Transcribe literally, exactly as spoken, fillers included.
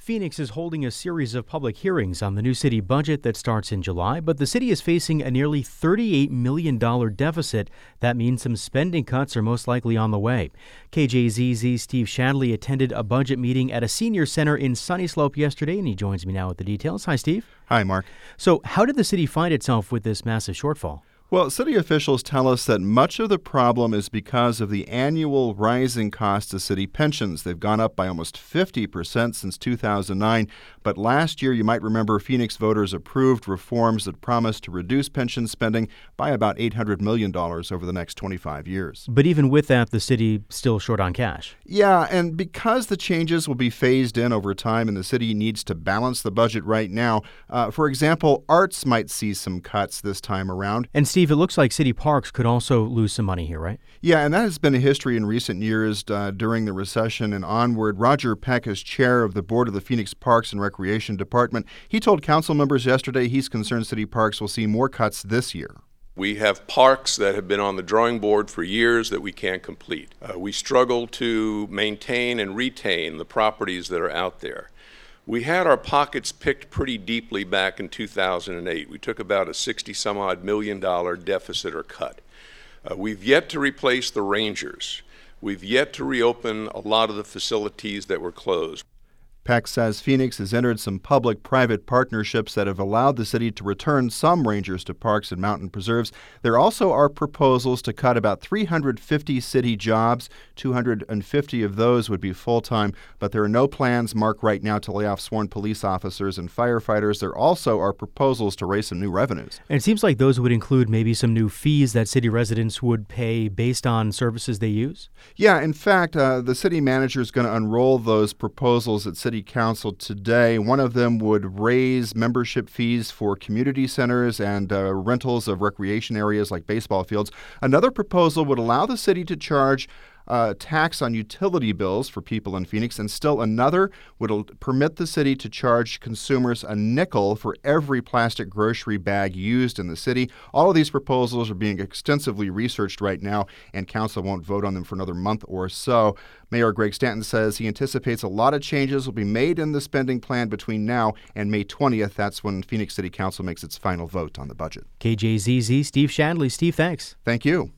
Phoenix is holding a series of public hearings on the new city budget that starts in July, but the city is facing a nearly thirty-eight million dollars deficit. That means some spending cuts are most likely on the way. K J Z Z's Steve Shadley attended a budget meeting at a senior center in Sunny Slope yesterday, and he joins me now with the details. Hi, Steve. Hi, Mark. So how did the city find itself with this massive shortfall? Well, city officials tell us that much of the problem is because of the annual rising cost of city pensions. They've gone up by almost fifty percent since two thousand nine. But last year, you might remember, Phoenix voters approved reforms that promised to reduce pension spending by about eight hundred million dollars over the next twenty-five years. But even with that, the city still short on cash. Yeah, and because the changes will be phased in over time and the city needs to balance the budget right now, uh, for example, arts might see some cuts this time around. And Steve, it looks like city parks could also lose some money here, right? Yeah, and that has been a history in recent years uh, during the recession and onward. Roger Peck is chair of the board of the Phoenix Parks and Recreation Department. He told council members yesterday he's concerned city parks will see more cuts this year. We have parks that have been on the drawing board for years that we can't complete. Uh, we struggle to maintain and retain the properties that are out there. We had our pockets picked pretty deeply back in two thousand eight. We took about a sixty some odd million dollar deficit or cut. Uh, we've yet to replace the Rangers. We've yet to reopen a lot of the facilities that were closed. Peck says Phoenix has entered some public-private partnerships that have allowed the city to return some rangers to parks and mountain preserves. There also are proposals to cut about three hundred fifty city jobs. two hundred fifty of those would be full-time, but there are no plans, Mark, right now to lay off sworn police officers and firefighters. There also are proposals to raise some new revenues. And it seems like those would include maybe some new fees that city residents would pay based on services they use? Yeah, in fact, uh, the city manager is going to unroll those proposals at City Council today. One of them would raise membership fees for community centers and uh, rentals of recreation areas like baseball fields. Another proposal would allow the city to charge Uh, tax on utility bills for people in Phoenix, and still another would al- permit the city to charge consumers a nickel for every plastic grocery bag used in the city. All of these proposals are being extensively researched right now, and council won't vote on them for another month or so. Mayor Greg Stanton says he anticipates a lot of changes will be made in the spending plan between now and May twentieth. That's when Phoenix City Council makes its final vote on the budget. K J Z Z, Steve Shadley. Steve, thanks. Thank you.